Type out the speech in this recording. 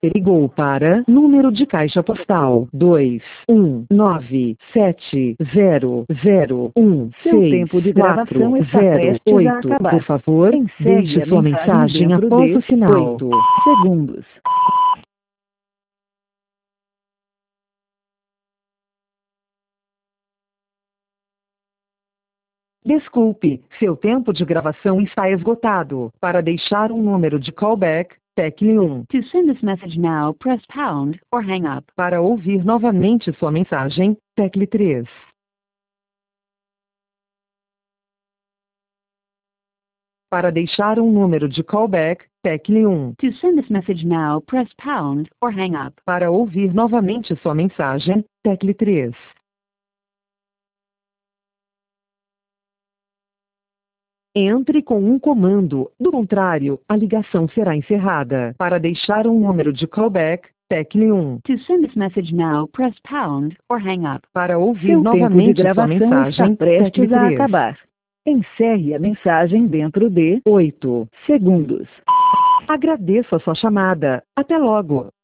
Ligou para número de caixa postal 2197001. Seu tempo de gravação está prestes a acabar. Por favor, Encerre deixe a sua mensagem dentro após de o sinal. 8 segundos. Desculpe, seu tempo de gravação está esgotado. Para deixar um número de callback, tecle 1. To send this message now, press pound or hang up. Para ouvir novamente sua mensagem, tecle 3. Para deixar um número de callback, tecle 1. To send this message now, press pound or hang up. Para ouvir novamente sua mensagem, tecle 3. Entre com um comando, do contrário, a ligação será encerrada. Para deixar um número de callback, tecle 1. To send this message now, press pound or hang up. Para ouvir Seu tempo de novamente sua gravação mensagem, está prestes tecle a 3. acabar. Encerre a mensagem dentro de 8 segundos. Agradeço a sua chamada. Até logo.